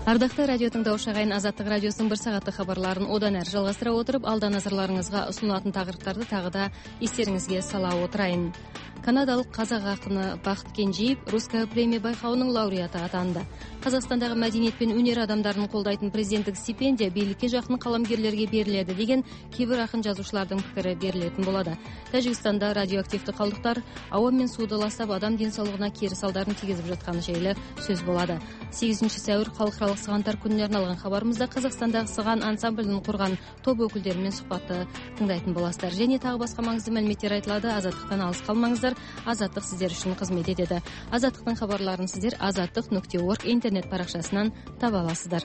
Ардакты радио тыңдаушы ағайын, Азаттық радиосының бір сағаттық хабарларын одан әрі жалғастыра отырып, алда назарларыңызға ұсынылатын тақырыптарды тағы да естеріңізге сала отырайын. Канадалық қазақ ақыны Бақыт Кенжеев Русская премия байқауының лауреаты атанды. Қазақстандағы мәдениет пен өнер адамдарын қолдайтын президенттік стипендия билікке жақын қаламгерлерге беріледі деген кейбір ақын жазушылардың пікірі берілетін болады. Тәжікстанда радиоактивті қалдықтар ауа мен суды ластап адам денсаулығына кері салдарын тигізіп жатқаны жайлы сөз болады. 8 сәуір халықаралық сығандар күніне арналған хабарымызда Қазақстандағы сыған ансамблін құрған топ өкілдерімен сұхбатты тыңдайтын боласыздар. Және тағы басқа маңызды мәліметтер айтылады. Азаттықтан алыс қалмаңыздар. Азаттық сіздер үшін қызмет етеді. Азаттықтың хабарларын сіздер azаттық.org интернет парақшасынан таба аласыздар.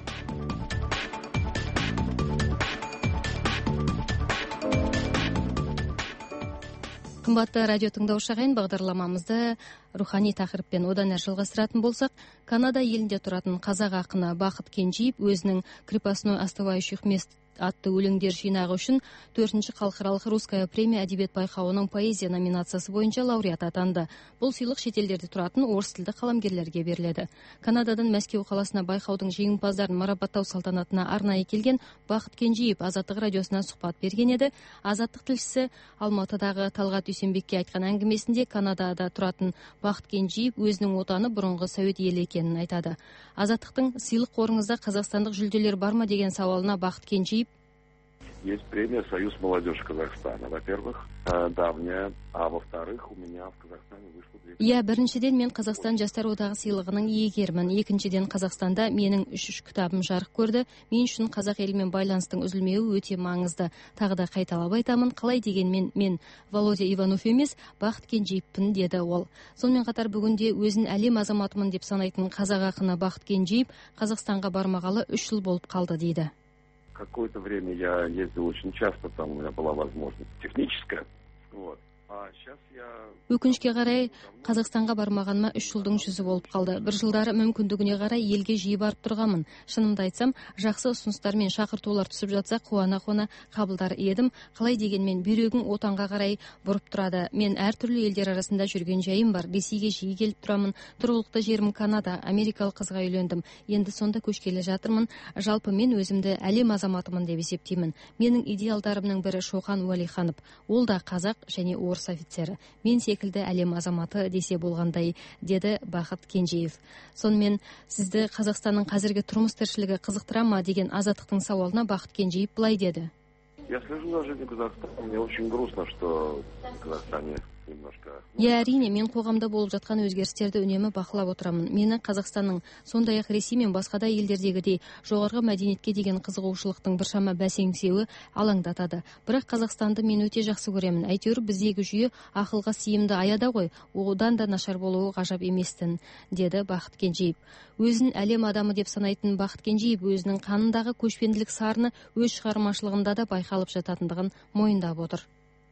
Қымбатты радио тыңдаушы ағайын, бағдарламамызды рухани тақырыппен одан әрі жалғастыратын болсақ, Канада елінде тұратын қазақ ақыны Бақыт Кенжеев өзінің «Крепостной оставающих мест» атты өлеңдер жинағы үшін 4-ші халықаралық Русская премия әдебиет байқауының поэзия номинациясы бойынша лауреат атанды. Бұл сыйлық шетелдерде тұратын орыс тілді қаламгерлерге беріледі. Канададан Мәскеу қаласына байқаудың жеңімпаздарын марапаттау салтанатына арнайы келген Бақыт Кенжеев Азаттық радиосына сұхбат берген еді. Азаттық тілшісі Алматыдағы Талғат Дүйсенбекке айтқан әңгімесінде Канадада тұратын Бақыт Кенжеев өзінің отаны бұрынғы Совет елі екенін айтады. Азаттықтың сыйлық қорыңызда қазақстандық жүлделер бар ма деген сауалына Бақыт Кенжеев: Есть премия «Союз молодежи Казахстана», во-первых, давняя, а во-вторых, у меня в Казахстане вышло 2. Біріншіден мен Қазақстан жастар одағы сыйлығының иегерімін. Екіншіден, Қазақстанда менің 3 кітабым жарық көрді. Мен үшін қазақ елімен байланыстың үзілмеуі өте маңызды. Тағы да қайталап айтамын, қалай дегенмен мен Володя Иванов емес, Бақыт Кенжеевпін, деді ол. Сонымен қатар бүгінде өзін әлем азаматымын деп санайтын қазақ ақыны Бақыт Кенжеев Қазақстанға бармағалы 3 жыл болып қалды дейді. Какое-то время я ездил очень часто, там у меня была возможность техническая. Вот. А сейчас я... Өкінішке қарай Қазақстанға бармағаныма 3 жылдың жүзі болып қалды. Бір жылдары мүмкіндігіне қарай елге жиі барып тұрғанмын. Шынымды айтсам, жақсы ұсыныстар мен шақыртулар түсіп жатса қуана-қуана қабылдар едім. Қалай дегенмен бүйрегің отанға қарай бұрып тұрады. Мен әртүрлі елдер арасында жүрген жайым бар. Ресейге жиі келіп тұрамын. Тұрғылықты жерім Канада, америкалық қызға үйлендім. Енді сонда көшкелі жатырмын. Жалпы мен өзімді әлем азаматымын деп есептеймін. Менің идеалдарымның бірі Шоқан Уәлиханов. Ол да қазақ және орыс офицері. Мен секілді әлем азаматы десе болғандай, деді Бақыт Кенжеев. Сонымен сізді Қазақстанның қазіргі тұрмыс тіршілігі қызықтыра ма деген Азаттықтың сауалына Бақыт Кенжеев былай деді: Я слежу за жизнью Казахстана. Мне очень грустно, что в Казахстане немножко... Әрине, мен қоғамда болып жатқан өзгерістерді үнемі бақылап отырамын. Мені Қазақстанның, сондай-ақ Ресей мен басқа да елдердегідей жоғарғы мәдениетке деген қызығушылықтың біршама бәсеңсеуі алаңдатады. Бірақ Қазақстанды мен өте жақсы көремін. Әйтеуір біздегі жүйе ақылға сыйымды аяда ғой, одан да нашар болуы ғажап еместін, деді Бақыт Кенжеев. Өзін әлем адамы деп санайтын Бақыт Кенжеев өзінің қанындағы көшпенділік сарыны өз шығармашылығында да байқалып жататындығын мойындап отыр.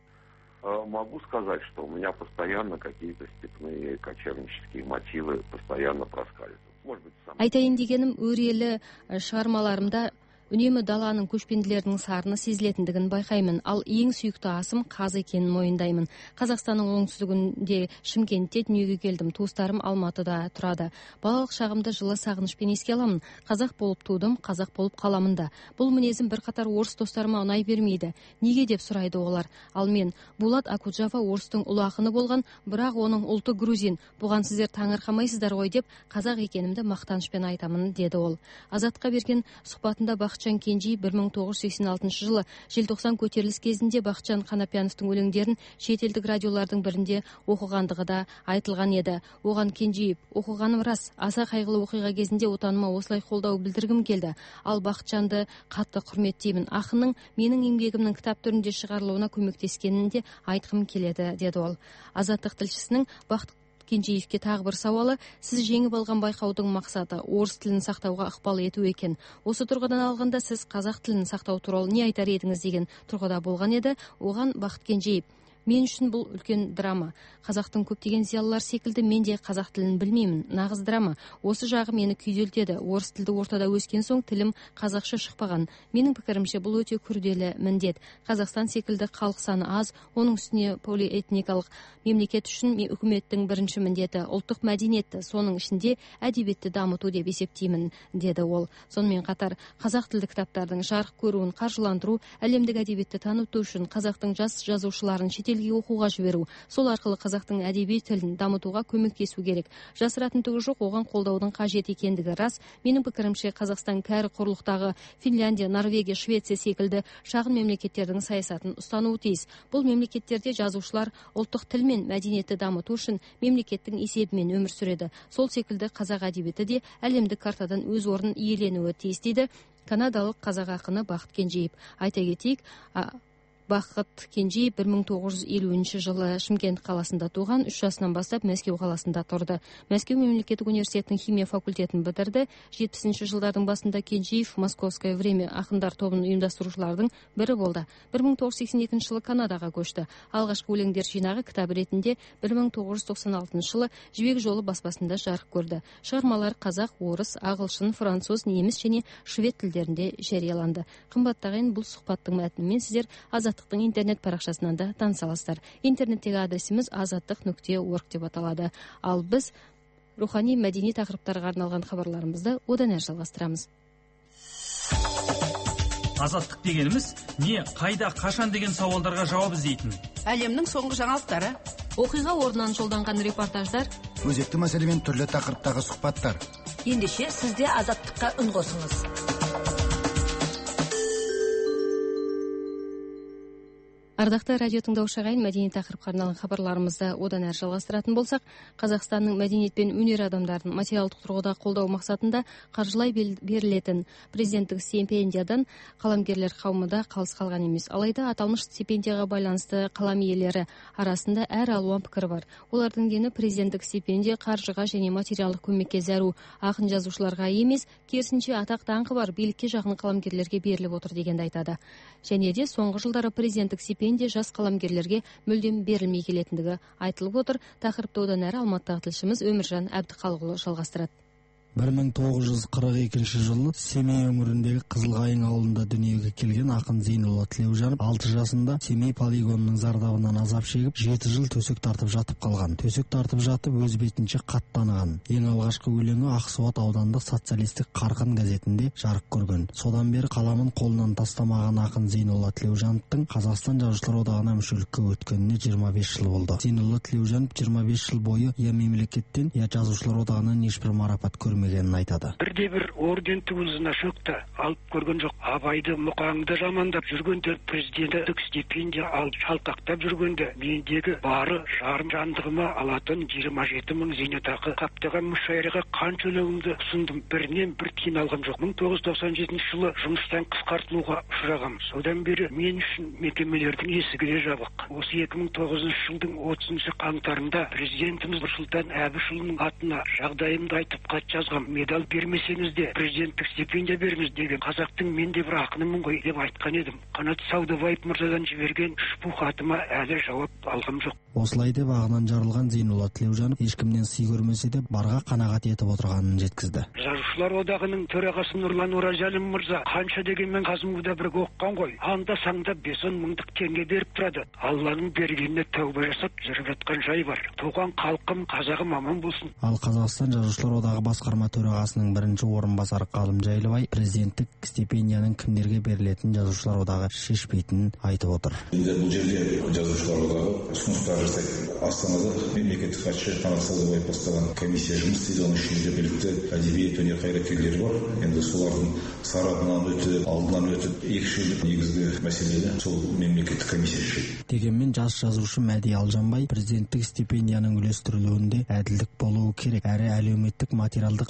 Могу сказать, что у меня постоянно какие-то степные кочевнические мотивы постоянно проскальзывают. Может быть, айтайын дегенім, өрелі шығармаларымда үнемі даланың көшпенділерінің сарыны сезілетіндігін байқаймын. Ал ең сүйікті асым қаз екенін мойындаймын. Қазақстанның оңтүстігінде Шымкентте дүниеге келдім. Туыстарым Алматыда тұрады. Балалық шағымды жылы сағынышпен еске аламын. Қазақ болып тудым, қазақ болып қаламын да. Бұл мінезім бірқатар орыс достарыма ұнай бермейді. Неге деп сұрайды олар. Ал мен: Булат Акуджава орыстың ұлы ақыны болған, бірақ оның ұлты грузин. Бұған сіздер таңырқамайсыздар ғой деп қазақ екенімді мақтанышпен айтамын, деді ол. Азатқа берген сұхбатында Бақытжан Кенжеев 1986 жылы желтоқсан көтеріліс кезінде Бақытжан Қанапияновтың өлеңдерін шетелдік радиолардың бірінде оқығандығы да айтылған еді. Оған Кенжеев: оқығаным рас, аса қайғылы оқиға кезінде отаныма осылай қолдау білдіргім келді. Ал Бақытжанды қатты құрметтеймін. Ақынның менің еңбегімнің кітап түрінде шығарылуына көмектескенін де айтқым келеді, деді ол. Азаттық тілшісінің Бақыт Кенжеевке тағы бір сауалы: сіз жеңіп алған байқаудың мақсаты орыс тілін сақтауға ықпал ету екен. Осы тұрғыдан алғанда сіз қазақ тілін сақтау туралы не айтар едіңіз деген тұрғыда болған еді. Оған Бақыт Кенжеев: Мен үшін бұл үлкен драма. Қазақтың көптеген зиялылар секілді мен де қазақ тілін білмеймін. Нағыз драма. Осы жағы мені күйзелтеді. Орыс тілді ортада өскен соң тілім қазақша шықпаған. Менің пікірімше бұл өте күрделі міндет. Қазақстан секілді халық саны аз, оның үстіне полиэтникалық мемлекет үшін үкіметтің бірінші міндеті ұлттық мәдениетті, соның ішінде әдебиетті дамыту деп есептеймін, деді ол. Сонымен қатар қазақ тілді кітаптардың жарық көруін қаржыландыру, әлемдік әдебиетті таныту үшін қазақтың жас жазушыларын шетелге оқуға жіберу, сол арқылы қазақтың әдеби тілін дамытуға көмектесу керек. Жасыратын түгі жоқ, оған қолдаудың қажет екендігі рас. Менің пікірімше Қазақстан кәрі құрлықтағы Финляндия, Норвегия, Швеция секілді шағын мемлекеттердің саясатын ұстануы тиіс. Бұл мемлекеттерде жазушылар ұлттық тіл мен мәдениетті дамыту үшін мемлекеттің есебімен өмір сүреді. Сол секілді қазақ әдебиеті де әлемдік картадан өз орнын иеленуі тиіс, дейді канадалық қазақ ақыны Бақыт Кенжеев. Айта кетейік, Бақыт Кенжеев 1950 жылы Шымкент қаласында туған, 3 жасынан бастап Мәскеу қаласында тұрды. Мәскеу мемлекеттік университетінің химия факультетін бітірді. 70 жылдардың басында Кенжеев Московское время ақындар тобының ұйымдастырушылардың бірі болды. 1982 жылы Канадаға көшті. Алғашқы өлеңдер жинағы кітап ретінде 1996 жылы Жібек жолы баспасында жарық көрді. Шығармалар қазақ, орыс, ағылшын, француз, неміс және швед тілдерінде жарияланды. Қымбатты ағайын, бұл сұхбаттың мәтінімен сіздер Азаттықтың интернет парақшасынан да таныса аласыздар. Интернеттегі адресіміз azаттық.org деп аталады. Ал біз рухани мәдени тақырыптарға арналған хабарларымызды одан әрі жалғастырамыз. Азаттық дегеніміз не, қайда, қашан деген сауалдарға жауап іздейтін. Әлемнің соңғы жаңалықтары, Оқиға орнынан жолданған репортаждар, өзекті мәселемен түрлі тақырыптағы сұхбаттар. ендеше сізде азаттыққа үн қосыңыз. Ардақты радио тыңдаушы ағайын, мәдени тақырыпқа арналған хабарларымызды одан әрі жалғастыратын болсақ, Қазақстанның мәдениет пен өнер адамдарын материалдық тұрғыда қолдау мақсатында қаржылай берілетін президенттік стипендиядан қаламгерлер қауымы да қалыс қалған емес. Алайда аталмыш стипендияға байланысты қалам иелері арасында әр алуан пікір бар. Олардың дені президенттік стипендия қаржыға және материалдық көмекке зәру ақын жазушыларға емес, керісінше атақ даңқы бар билікке жақын қаламгерлерге беріліп отыр дегенді айтады. Және де соңғы жылдары президенттік стипендия жас қаламгерлерге мүлдем берілмей келетіндігі айтылып отыр. Тақырыпты одан әрі Алматыдағы тілшіміз Өміржан Әбдіқалықұлы жалғастырады. 1942 жылы Семей өңіріндегі Қызылқайың ауылында дүниеге келген ақын Зейнолла Тілеужанов 6 жасында Семей полигонының зардабынан азап шегіп 7 жыл төсек тартып жатып қалған. Төсек тартып жатып өз бетінше қаттаныған. Ең алғашқы өлеңі Ақсуат аудандық социалистік Қарқын газетінде жарық көрген. Содан бері қаламын қолынан тастамаған ақын Зейнолла Тілеужановтың Қазақстан Жазушылар одағына мүшелікке өткеніне 25 жыл болды. Зейнолла Тілеужанов 25 жыл бойы я мемлекеттен, я Жазушылар одағынан ешбір марапат көрмегенін айтады. Бірде-бір орден туызына шөкті алып көрген жоқ. Абайды, Мұқаңды жамандап жүргенде, президенттік стипендия алып шалқақтап жүргенде, мендегі бары жарым жандығыма алатын 27 мың зейнетақы қаптаған мүшәйраға қанша өлеңімді ұсындым, бірінен бір тиын алғам жоқ. 1997 жылы жұмыстан қысқартылуға ұшырағам. Содан бері мен үшін мекемелердің есігі де жабық. Осы 2009 жылдың 30 қаңтарында президентіміз Нұрсұлтан Әбішұлының атына жағдайымды айтып хат жазғам. Медаль бермесеңіз де президенттік стипендия беріңіз деген, қазақтың мен де бір ақынымын ғой деп айтқан едім. Қанат Саудабаев мырзадан жіберген үшбу хатыма әлі жауап алғам жоқ. Осылай деп ағынан жарылған Зейнолла Тілеужанов ешкімнен сый көрмесе де барға қанағат етіп отырғанын жеткізді. Жазушылар одағының төрағасы Нұрлан Оразалин мырза қанша дегенмен Қазымуда бірге оққан ғой. Анда-санда 5-10 мыңдық теңге беріп тұрады. Алланың бергеніне тәуба жасап жүріп жатқан жай бар. Туған халқым, қазағым аман болсын. Ал Қазақстан Жазушылар одағы басқарма төрағасының бірінші орынбасары Қалым Жайлыбай президенттік стипендияның кімдерге берілетін Жазушылар одағы шешпейтінін айтып отыр. Бұл жерде Жазушылар одағы ұсыныстар жасайды. Астанада мемлекеттік хатшы Қанат Саудабаев бастаған комиссия жұмыс істейді. Оның ішінде білікті әдебиет өнер қайраткерлері бар. Енді солардың сарабынан өтіп, алдынан өтіп, екшілік негізгі мәселені сол мемлекеттік комиссия шешеді. Дегенмен жас жазушы Мәди Алжанбай президенттік стипендияның үлестірілуінде әділдік болуы керек, әрі әлеуметтік материалдық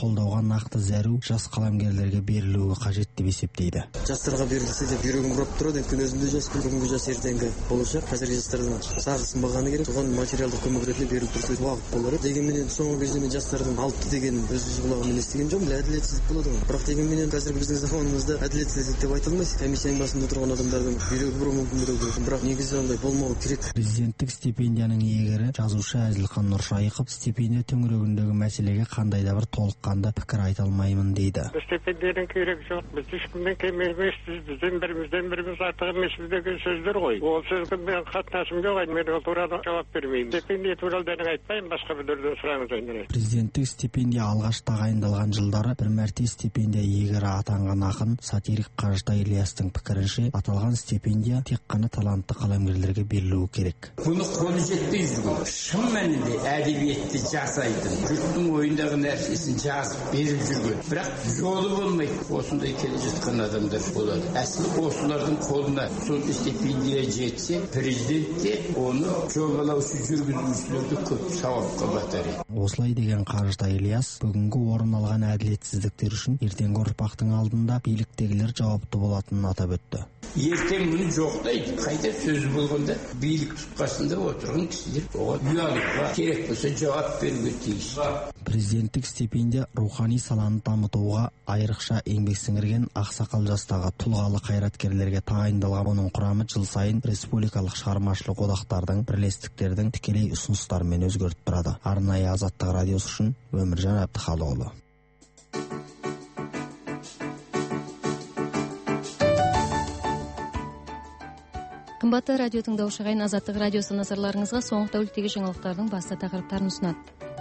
қолдауға нақты зәру жас қаламгерлерге берілуі қажет деп есептейді. Жастарға берілсе деп жүрегім ұрып тұрады. Күнөзінде жас, бүгінгі жас ертеңгі болашақ. Қазіргі жастардың сағы сынбағаны керек. Соған материалдық көмек ретінде беріліп тұрса уақыт болар. Дегенменен соңғы кезде мен жастардың алты деген өз құлағыммен естіген жоқпын. Әділетсіздік болады ғой. Бірақ дегенменен қазір біздің заманымызда әділетсіздік деп айта алмайсыз. Комиссияның басында тұрған адамдардың жүрегі бұру мүмкіндігі бар. Бірақ негізі ондай болмауы керек. Президенттік стипендияның иегері жазушы Әзілхан Нұршайықов стипендия төңірегіндегі мәселеге қандай да бір толыққанды пікір айта алмаймын дейді. Стипендияның керегі жоқ. Біз ешкіммен кем емеспіз. Бізден біріміз артық емеспіз деген сөздер ғой. Ол сөзге мен қатынасым жоқ. Мен ол туралы жауап бермеймін. Стипендия туралы да айтпаймын. Басқа біреуден сұраңыз енді. Президенттік стипендия алғаш тағайындалған жылдары бір мәрте стипендия иегері атанған ақын сатирик Қажытай Ильястың пікірінше, аталған стипендия тек қана талантты қаламгерлерге берілуі керек. Бұны қолы жетпей жүрген, шын мәнінде әдебиетті жасайтын, жұрттың ойындағы нәрсесін жазып беріп жүрген, бірақ жолы болмайды. Осындай келе жатқан адамдар болады. Әсілі осылардың қолына сол стипендия жетсе, президент те оны жобалаушы жүргізушілерді көп сауапқа батар еді. Осылай деген Қажытай Ильяс бүгінгі орын алған әділетсіздіктер үшін ертеңгі ұрпақтың алдында биліктегілер жауапты болатынын атап өтті. Ертең мұны жоқтайды. Қайта сөз болғанда билік тұтқасында отырған кісілер оған ұялуға керек болса жауап беруге тиіс. Президенттік стипендия рухани саланы дамытуға айрықша еңбек сіңірген ақсақал жастағы тұлғалы қайраткерлерге тағайындалған. Оның құрамы жыл сайын республикалық шығармашылық одақтардың, бірлестіктердің тікелей ұсыныстарымен өзгеріп тұрады. Арнайы Азаттық радиосы үшін Өміржан Әбдіхалықұлы. Қымбатты радио тыңдаушы ағайын, Азаттық радиосы назарларыңызға соңғы тәуліктегі жаңалықтардың басты тақырыптарын ұсынады.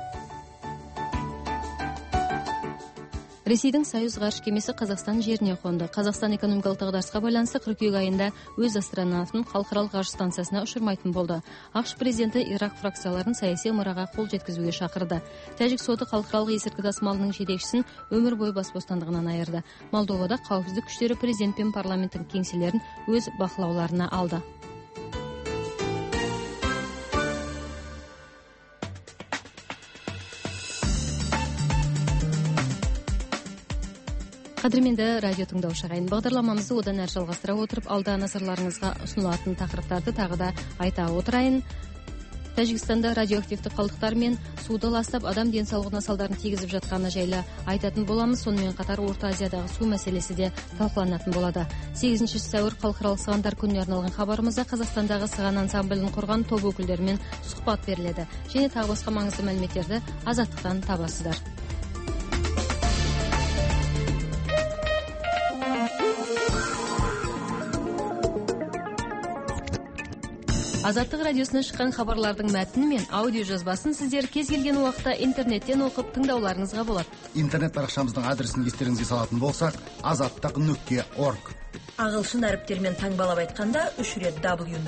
Ресейдің Союз ғарыш кемесі Қазақстан жеріне қонды. Қазақстан экономикалық дағдарысқа байланысты қыркүйек айында өз астронавтын халықаралық ғарыш станциясына ұшырмайтын болды. ақш президенті Ирак фракцияларын саяси ымыраға қол жеткізуге шақырды. Тәжік соты халықаралық есірткі тасымалының жетекшісін өмір бойы бас бостандығынан айырды. Молдовада қауіпсіздік күштері президент пен парламенттің кеңселерін өз бақылауларына алды. Қадірменді радио тыңдаушы ағайын, бағдарламамызды одан әрі жалғастыра отырып, алда назарларыңызға ұсынылатын тақырыптарды тағы да айта отырайын. Тәжікстанда радиоактивті қалдықтар мен суды ластап адам денсаулығына салдарын тигізіп жатқаны жайлы айтатын боламыз. Сонымен қатар Орта Азиядағы су мәселесі де талқыланатын болады. 8 сәуір халықаралық сығандар күніне арналған хабарымызда Қазақстандағы сыған ансамблін құрған топ өкілдерімен сұхбат беріледі. Және тағы басқа маңызды мәліметтерді Азаттықтан табасыздар. Азаттық радиосынан шыққан хабарлардың мәтіні мен аудио жазбасын сіздер кез келген уақытта интернеттен оқып тыңдауларыңызға болады. Интернет парақшамыздың адресін естеріңізге салатын болсақ, azаттық.org. Ағылшын әріптермен таңбалап айтқанда 3 рет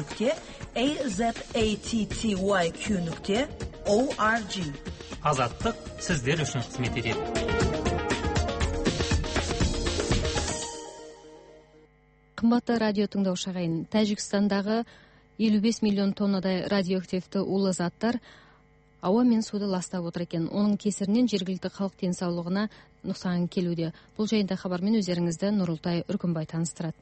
w.azattyq.org. Азаттық сіздер үшін қызмет етеді. Қымбатты радио тыңдаушы ағайын, Тәжікстандағы 55 миллион тоннадай радиоактивті улы заттар ауа мен суды ластап отыр екен. Оның кесірінен жергілікті халық денсаулығына нұқсан келуде. Бұл жайында хабармен өздеріңізді Нұрылтай Үркімбай таныстырады.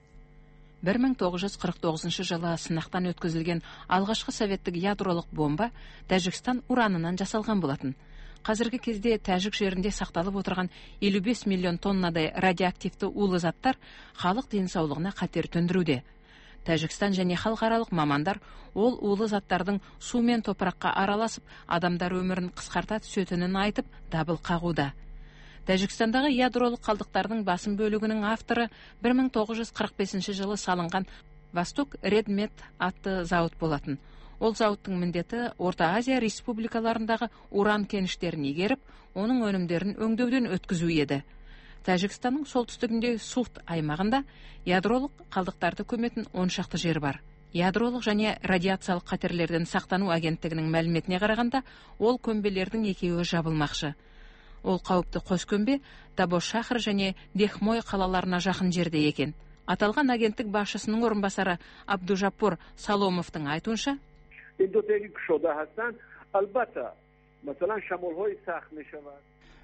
1949 жылы сынақтан өткізілген алғашқы советтік ядролық бомба Тәжікстан уранынан жасалған болатын. Қазіргі кезде Тәжік жерінде сақталып отырған 55 миллион тоннадай радиоактивті улы заттар халық денсаулығына қатер төндіруде. Тәжікстан және халықаралық мамандар ол улы заттардың су мен топыраққа араласып, адамдар өмірін қысқарта түсетінін айтып, дабыл қағуда. Тәжікстандағы ядролық қалдықтардың басым бөлігінің авторы 1945 жылы салынған Восток Редмет атты зауыт болатын. Ол зауыттың міндеті Орта Азия республикаларындағы уран кеніштерін игеріп, оның өнімдерін өңдеуден өткізу еді. Тәжікстанның солтүстігінде Сухт аймағында ядролық қалдықтарды көметін 10 шақты жер бар. Ядролық және радиациялық қатерлерден сақтану агенттігінің мәліметіне қарағанда, ол көмбелердің екеуі жабылмақшы. Ол қауіпті қос көмбе Табошахр және Дехмой қалаларына жақын жерде екен. Аталған агенттік басшысының орынбасары Абдужапур Саломовтың айтуынша,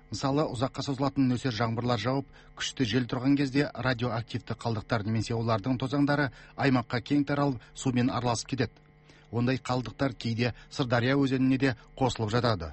Мысалы, ұзаққа созылатын нөсер жаңбырлар жауып, күшті жел тұрған кезде радиоактивті қалдықтар немесе олардың тозаңдары аймаққа кең таралып, сумен араласып кетеді. Ондай қалдықтар кейде Сырдария өзеніне де қосылып жатады.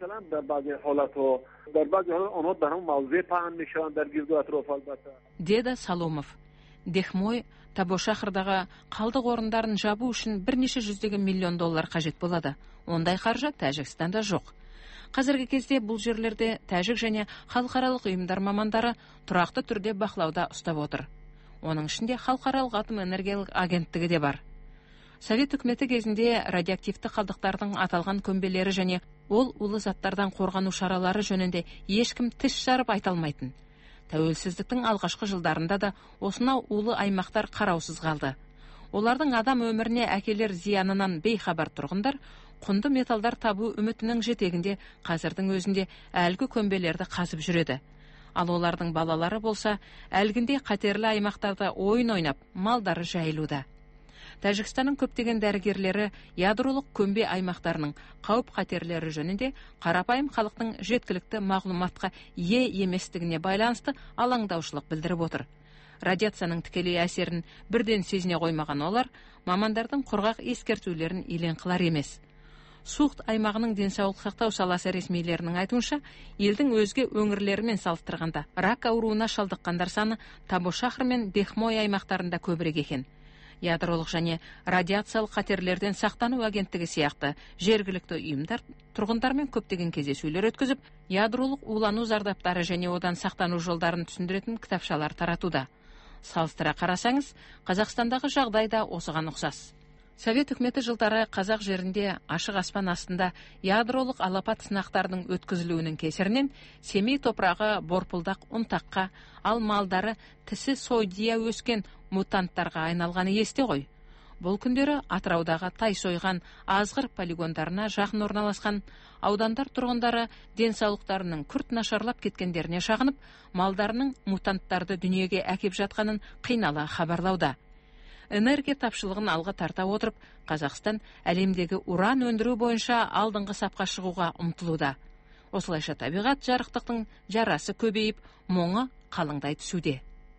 Деді Саломов. Дехмой Табошахырдағы қалдық орындарын жабу үшін бірнеше $100 миллион қажет болады. Ондай қаржы Тәжікстанда жоқ. Қазіргі кезде бұл жерлерде тәжік және халықаралық ұйымдар мамандары тұрақты түрде бақылауда ұстап отыр. Оның ішінде халықаралық атом энергиялық агенттігі де бар. Совет үкіметі кезінде радиоактивті қалдықтардың аталған көмбелері және ол улы заттардан қорғану шаралары жөнінде ешкім тіс жарып айта алмайтын. Тәуелсіздіктің алғашқы жылдарында да осынау улы аймақтар қараусыз қалды. Олардың адам өміріне әкелер зиянынан бейхабар тұрғындар құнды металдар табу үмітінің жетегінде қазірдің өзінде әлгі көмбелерді қазып жүреді. Ал олардың балалары болса, әлгінде қатерлі аймақтарда ойын ойнап, малдары жайылуда. Тәжікстанның көптеген дәрігерлері ядролық көмбе аймақтарының қауіп қатерлері жөнінде қарапайым халықтың жеткілікті мағлұматқа ие еместігіне байланысты алаңдаушылық білдіріп отыр. Радиацияның тікелей әсерін бірден сезіне қоймаған олар, мамандардың құрғақ ескертулерін елең қылар емес. Суғт аймағының денсаулық сақтау саласы ресмилерінің айтуынша, елдің өзге өңірлерімен салыстырғанда рак ауруына шалдыққандар саны Табошахыр мен Дехмой аймақтарында көбірек екен. Ядролық және радиациялық қатерлерден сақтану агенттігі сияқты жергілікті ұйымдар тұрғындармен көптеген кездесулер өткізіп, ядролық улану зардаптары және одан сақтану жолдарын түсіндіретін кітапшалар таратуда. Салыстыра қарасаңыз, Қазақстандағы жағдай да осыған ұқсас. Совет үкіметі жылдары қазақ жерінде ашық аспан астында ядролық алапат сынақтардың өткізілуінің кесірінен Семей топырағы борпылдақ ұнтаққа, ал малдары тісі сойдия өскен мутанттарға айналғаны есте ғой. Бұл күндері Атыраудағы тай сойған азғыр полигондарына жақын орналасқан аудандар тұрғындары денсаулықтарының күрт нашарлап кеткендеріне шағынып, малдарының мутанттарды дүниеге әкеп жатқанын қинала хабарлауда. Энергия тапшылығын алға тарта отырып, Қазақстан әлемдегі уран өндіру бойынша алдыңғы сапқа шығуға ұмтылуда. Осылайша табиғат жарықтықтың жарасы көбейіп, моңы қалыңдай түсуде.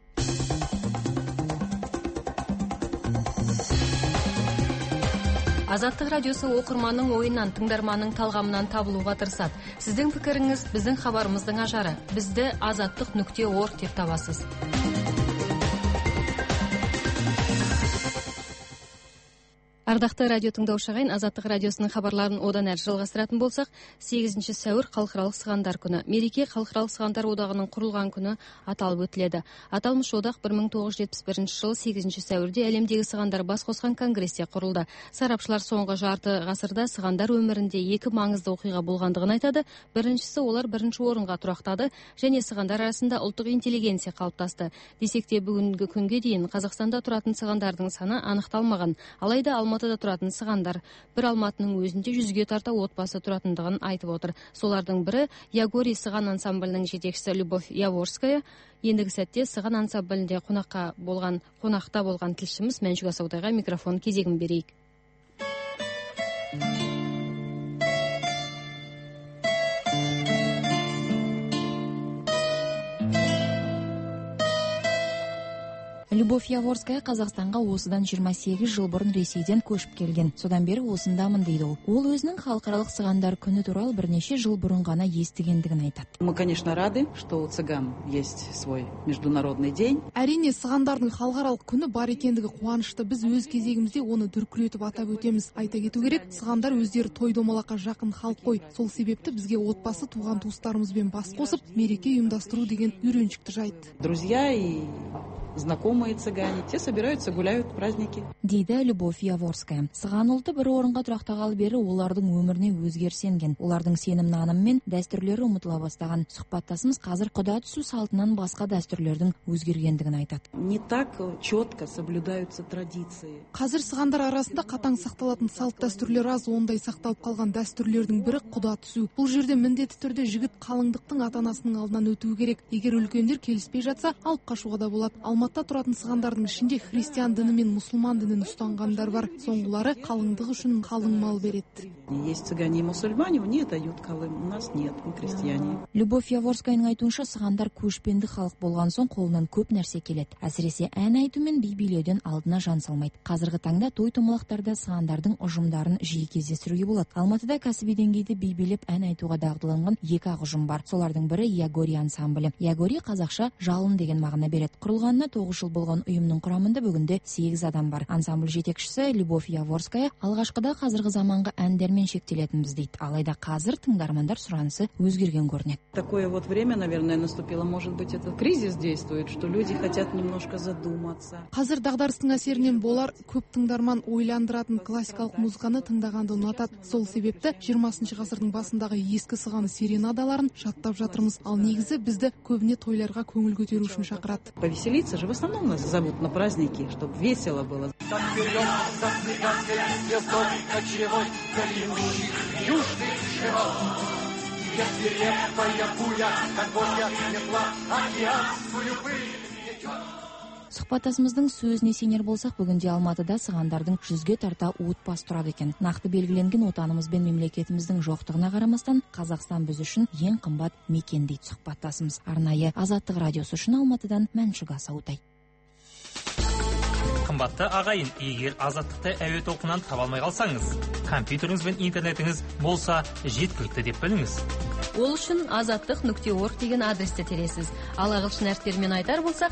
Азаттық радиосы оқырманның ойынан, тыңдарманның талғамынан табылуға тырысады. Сіздің пікіріңіз біздің хабарымыздың ажары. Бізді azаттық.org деп табасыз. Ардақты радио тыңдаушы ағайын, Азаттық радиосының хабарларын одан әрі жалғастыратын болсақ, 8 сәуір халықаралық сығандар күні. Мереке халықаралық сығандар одағының құрылған күні аталып өтіледі. Аталмыш одақ 1971 жылы 8 сәуірде әлемдегі сығандар бас қосқан конгресте құрылды. Сарапшылар соңғы жарты ғасырда сығандар өмірінде екі маңызды оқиға болғандығын айтады. Біріншісі, олар бірінші орынға тұрақтады және сығандар арасында ұлттық интеллигенция қалыптасты. Десек те бүгінгі күнге дейін Қазақстанда тұратын сығандардың саны анықталмаған. Алайда Алматыда тұратын сығандар бір Алматының өзінде 100-ге тарта отбасы тұратындығын айтып отыр. Солардың бірі Ягори сыған ансамблінің жетекшісі Любовь Яворская. Ендігі сәтте сыған ансамблінде қонақта болған тілшіміз Мәншүк Асаудайға микрофон кезегін берейік. Любовь Яворская Қазақстанға осыдан 28 жыл бұрын Ресейден көшіп келген. Содан бері осындамын дейді ол. Ол өзінің халықаралық сығандар күні туралы бірнеше жыл бұрын ғана естігендігін айтады. Мы, конечно, рады, что у цыган есть свой международный день. Әрине, сығандардың халықаралық күні бар екендігі қуанышты. Біз өз кезегімізде оны дүркіретіп атап өтеміз. Айта кету керек, сығандар өздері той-домалаққа жақын халық қой. Сол себепті бізге отбасы, туған туыстарымызбен бас қосып, мереке ұйымдастыру деген үйреншікті жайт. Друзья и знакомые цыгане, те собираются, гуляют праздники. Дейді Любовь Яворская. Сыған ұлты бір орынға тұрақтағалы бері олардың өміріне өзгеріс енген. Олардың сенім наным мен дәстүрлері ұмытыла бастаған. Сұхбаттасымыз қазір құда түсу салтынан басқа дәстүрлердің өзгергендігін айтады. Не так четко соблюдаются традиции. Қазір сығандар арасында қатаң сақталатын салт дәстүрлер аз, ондай сақталып қалған дәстүрлердің бірі құда түсу. Бұл жерде міндетті түрде жігіт қалыңдықтың ата-анасының алдынан өтуі керек. Егер үлкендер келіспей жатса, алып қашуға да болады. алматыда тұратын сығандардың ішінде христиан діні мен мұсылман дінін ұстанғандар бар. Соңғылары қалыңдық үшін қалың мал береді. Есть цыгане и мусульмане, мне дают Колым, у нас нет, мы крестьяне. Любовь Яворскаяның айтуынша, сығандар көшпенді халық болған соң қолынан көп нәрсе келеді. Әсіресе ән айту мен би билеуден алдына жан салмайды. Қазіргі таңда той томалақтарда сығандардың ұжымдарын жиі кездестіруге болады. Алматыда кәсіби деңгейде би билеп ән айтуға дағдыланған 2 ұжым бар. Солардың бірі Ягори ансамблі. Ягори қазақша жалын деген мағына береді. Құрылғанына 9 жыл болған ұйымның құрамында бүгінде 8 адам бар. Ансамбль жетекшісі Любовь Яворская алғашқыда қазіргі заманғы әндермен шектелетінбіз дейді. Алайда қазір тыңдармандар сұранысы өзгерген көрінеді. Такое вот время, наверное, наступило, может быть, этот кризис действует, что люди хотят немножко задуматься. Қазір дағдарыстың әсерінен болар, көп тыңдарман ойландыратын классикалық музыканы тыңдағанды ұнатады. Сол себепті 20 ғасырдың басындағы ескі сығаны серенадаларын жаттап жатырмыз. Ал негізі бізді көбіне тойларға көңіл көтеру үшін шақырады. Повеселиться же в основном нас зовут на праздники, чтобы весело было. Сұхбаттасымыздың сөзіне сенер болсақ, бүгінде Алматыда сығандардың 100-ге тарта отбасы тұрады екен. Нақты белгіленген отанымыз бен мемлекетіміздің жоқтығына қарамастан, Қазақстан біз үшін ең қымбат мекен дейді сұхбаттасымыз. Арнайы Азаттық радиосы үшін Алматыдан Мәншүк Асаутай. Қымбатты ағайын, егер Азаттықты әуе толқынынан таба алмай қалсаңыз, компьютеріңіз бен интернетіңіз болса жеткілікті деп біліңіз. Ол үшін azatliq.org деген адресті тересіз. Ал ағылшын әріптерімен айтар болсақ,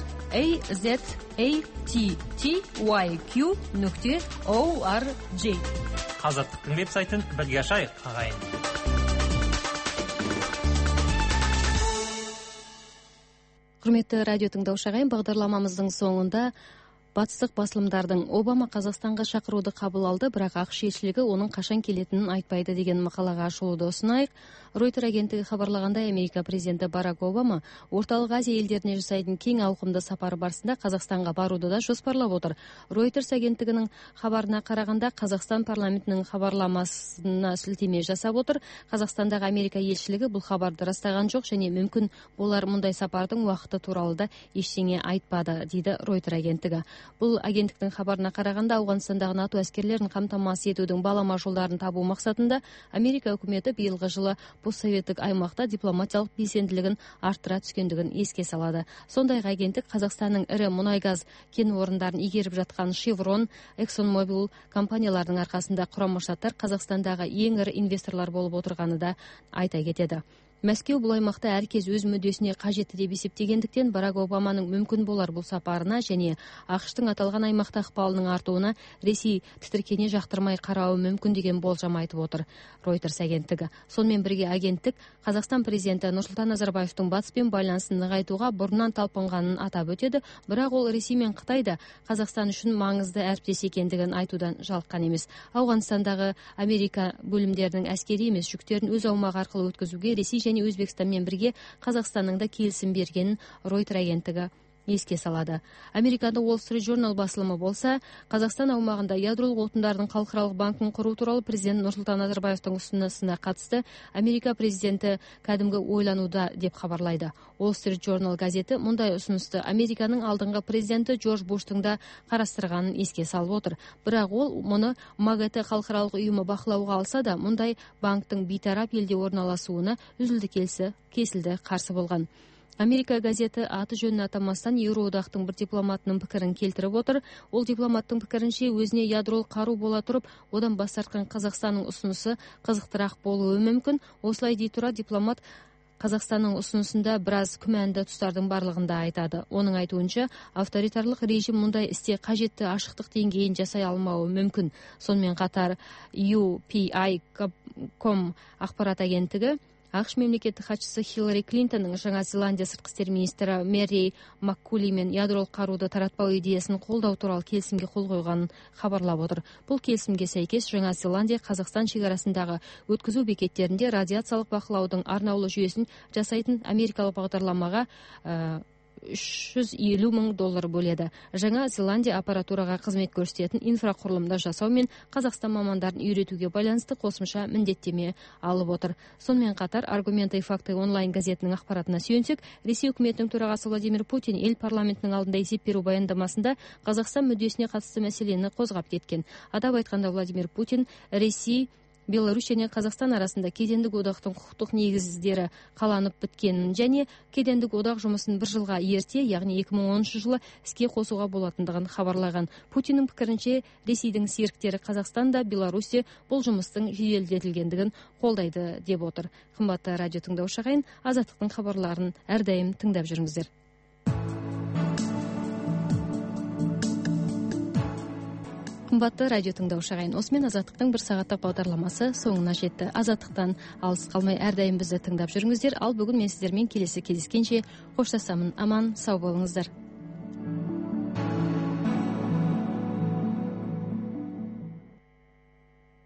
azattyq.org. Азаттықтың веб-сайтын бірге ашайық, ағайын. Құрметті радио тыңдаушы ағайын, бағдарламамыздың соңында батыстық басылымдардың Обама Қазақстанға шақыруды қабыл алды, бірақ ақш елшілігі оның қашан келетінін айтпайды деген мақалаға ашылуды ұсынайық. Рейтер агенттігі хабарлағандай, Америка президенті Барак Обама Орталық Азия елдеріне жасайтын кең ауқымды сапары барысында Қазақстанға баруды да жоспарлап отыр. Reuters агенттігінің хабарына қарағанда, Қазақстан парламентінің хабарламасына сілтеме жасап отыр. Қазақстандағы Америка елшілігі бұл хабарды растаған жоқ және мүмкін болар мұндай сапардың уақыты туралы да ештеңе айтпады, дейді Reuters агенттігі. Бұл агенттіктің хабарына қарағанда, Ауғанстандағы НАТО әскерлерін қамтамасыз етудің балама жолдарын табу мақсатында Америка үкіметі биылғы жылы постсоветтік аймақта дипломатиялық белсенділігін арттыра түскендігін еске салады. Сондай-ақ агенттік Қазақстанның ірі мұнай-газ кен орындарын игеріп жатқан Chevron, ExxonMobil компанияларының арқасында Құрама Штаттар Қазақстандағы ең ірі инвесторлар болып отырғаны да айта кетеді. Мәскеу бұл аймақта әркез өз мүддесіне қажетті деп есептегендіктен, Барак Обаманың мүмкін болар бұл сапарына және ақш-тың аталған аймақта ықпалының артуына Ресей тітіркене жақтырмай қарауы мүмкін деген болжам айтып отыр Reuters агенттігі. Сонымен бірге агенттік Қазақстан президенті Нұрсұлтан Назарбаевтың батыспен байланысын нығайтуға бұрыннан талпынғанын атап өтеді, бірақ ол Ресей мен Қытайда Қазақстан үшін маңызды әріптес екендігін айтудан жалыққан емес. Ауғанстандағы Америка бөлімдерінің әскери емес жүктерін өз аумағы арқылы өткізуге Ресей және Өзбекстанмен бірге Қазақстанның да келісім бергенін Reuters агенттігі еске салады. Америкада Wall Street Journal басылымы болса, Қазақстан аумағында ядролық отындардың халықаралық банкін құру туралы президент Нұрсұлтан Назарбаевтың ұсынысына қатысты Америка президенті кәдімгі ойлануда деп хабарлайды. Wall Street Journal газеті мұндай ұсынысты Американың алдыңғы президенті Джордж Буштың да қарастырғанын еске салып отыр. Бірақ ол мұны МАГАТЭ халықаралық ұйымы бақылауға алса да, мұндай банктың бейтарап елде орналасуына кесілді қарсы болған. Америка газеті аты жөнін атамастан Еуроодақтың бір дипломатының пікірін келтіріп отыр. Ол дипломаттың пікірінше өзіне ядролық қару бола тұрып, одан бас тартқан Қазақстанның ұсынысы қызықтырақ болуы мүмкін. Осылай дей тұра дипломат Қазақстанның ұсынысында біраз күмәнді тұстардың барлығында айтады. Оның айтуынша, авторитарлық режим мұндай істе қажетті ашықтық деңгейін жасай алмауы мүмкін. Сонымен қатар UPI.com ақпарат агенттігі ақш мемлекеттік хатшысы Хиллари Клинтонның Жаңа Зеландия сыртқы істер министрі Мэри МакКулимен ядролық қаруды таратпау идеясын қолдау туралы келісімге қол қойғанын хабарлап отыр. Бұл келісімге сәйкес Жаңа Зеландия Қазақстан шекарасындағы өткізу бекеттерінде радиациялық бақылаудың арнаулы жүйесін жасайтын америкалық бағдарламаға $350 мың бөледі. Жаңа Зеландия аппаратураға қызмет көрсететін инфрақұрылымды жасау мен Қазақстан мамандарын үйретуге байланысты қосымша міндеттеме алып отыр. Сонымен қатар Аргументы и факты онлайн газетінің ақпаратына сүйенсек, Ресей үкіметінің төрағасы Владимир Путин ел парламентінің алдында есеп беру баяндамасында Қазақстан мүддесіне қатысты мәселені қозғап кеткен. Атап айтқанда Владимир Путин Ресей, Беларусь және Қазақстан арасында кедендік одақтың құқықтық негіздері қаланып біткенін және кедендік одақ жұмысын бір жылға ерте, яғни 2010 жылы іске қосуға болатындығын хабарлаған. Путиннің пікірінше, Ресейдің серіктері Қазақстанда, Беларусьте бұл жұмыстың жеделдетілгендігін қолдайды деп отыр. Қымбатты радио тыңдаушы ағайын, Азаттықтың хабарларын әрдайым тыңдап жүріңіздер. Қымбатты радио тыңдаушы ағайын, осымен Азаттықтың бір сағаттық бағдарламасы соңына жетті. Азаттықтан алыс қалмай әрдайым бізді тыңдап жүріңіздер. Ал бүгін мен сіздермен келесі кездескенше қоштасамын. Аман, сау болыңыздар.